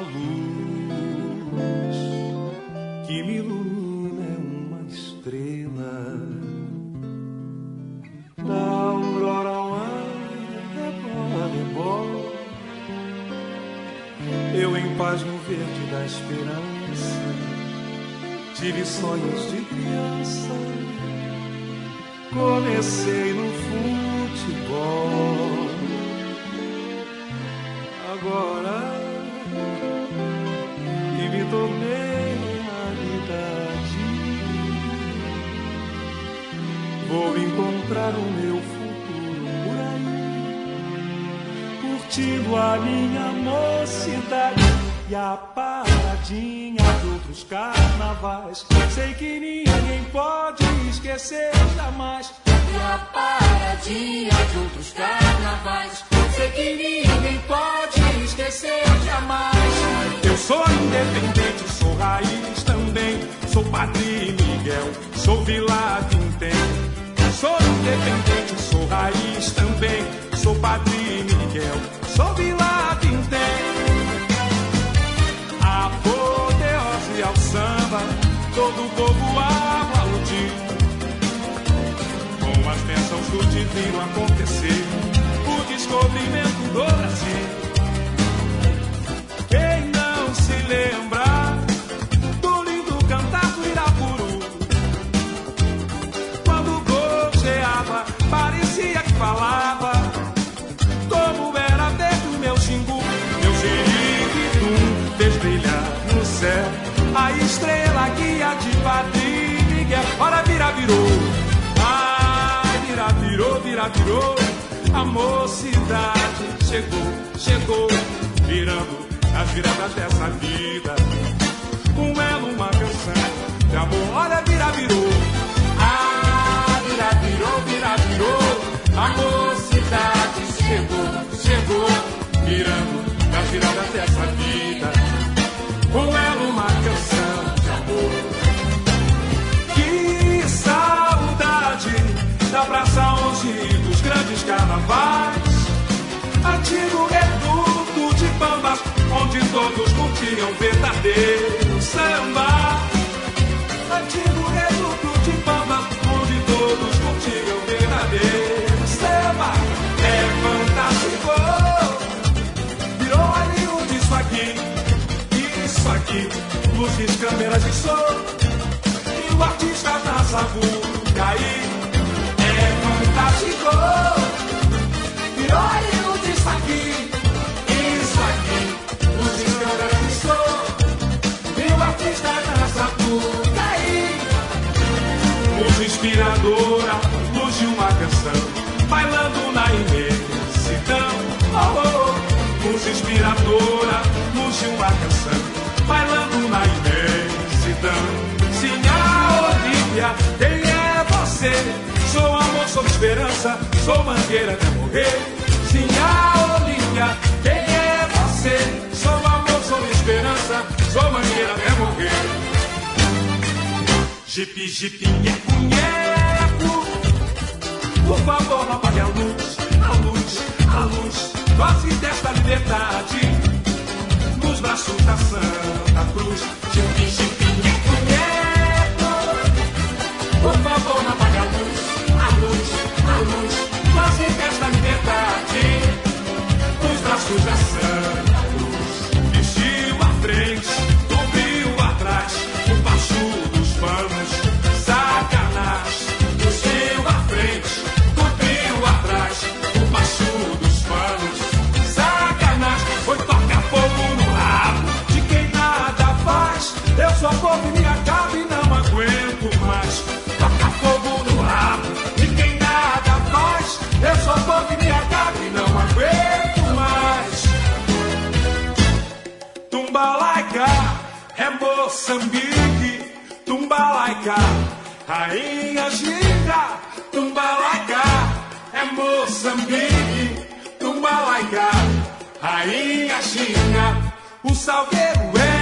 luz que me ilumina é uma estrela. Da aurora ao arrebol, eu em paz no verde da esperança tive sonhos de criança. Comecei no futebol, agora que me tornei realidade, vou encontrar o meu futuro por aí, curtindo a minha mocidade e a paradinha de outros carnavais. Sei que ninguém pode esquecer jamais. E a paradinha de outros carnavais. Sei que ninguém pode esquecer jamais. Eu sou independente, sou raiz também. Sou Padre Miguel, sou Vila Vintém. Sou independente, sou raiz também. Sou Padre Miguel, sou Vila Vintém. Apoteose ao samba, todo o povo aplaudir. Com as bênçãos do divino acontecer o descobrimento do Brasil. Quem não se lembra do lindo cantar do Irapuru, quando gorjeava, parecia que falava, como era verde o meu xingu, meu xeribitum fez brilhar no céu a estrela guia de Padre Miguel. Ora vira, virou, ai, vira, virou, vira, virou. A mocidade chegou, chegou, virando as viradas dessa vida. Com ela uma canção de amor. Olha, vira, virou, ah, vira, virou, vira, virou. A mocidade chegou, chegou, virando as viradas dessa vida. Com ela uma canção de amor. Que saudade da praça onde dos grandes carnavais, antigo reduto de Pambas, onde todos curtiam verdadeiro samba. Antigo reduto de Pambas, onde todos curtiam verdadeiro samba. É fantástico, virou ali disso aqui, isso aqui, luzes, câmeras e som, e o artista na sapucaí. É fantástico, virou ali disso aqui, isso aqui, luzes, câmeras e som, e o artista na sapucaí. Luz inspiradora, luz de uma canção, bailando na imensidão. Oh, oh. Luz inspiradora, luz de uma canção, bailando na imensidão. Sinha Olívia, quem é você? Sou amor, sou esperança, sou mangueira até morrer. Sinha Olívia, quem é você? Sou amor, sou esperança, sou mangueira até morrer. Jipe, jipe, nheco, nheco, por favor, não apague a luz, a luz, a luz. Goze desta liberdade nos braços da Santa Cruz. Jipe, jipe, nheco, nheco, por favor, não apague a luz, a luz, a luz. Goze desta liberdade nos braços da Santa Cruz. Vestiu à frente, cobriu atrás, o baixo dos panos, Sacanás. Vestiu à frente, cobriu atrás, o baixo dos panos, Sacanás. Foi tocar fogo no rabo de quem nada faz. Eu sou povo e me acabo e não aguento mais. Toca fogo no rabo de quem nada faz. Eu sou povo e me acabo e não aguento mais. Tumbalaica é Moçambique, Tumbalaica, rainha ginga. Tumbalaica é Moçambique, Tumbalaica, rainha ginga. O salgueiro é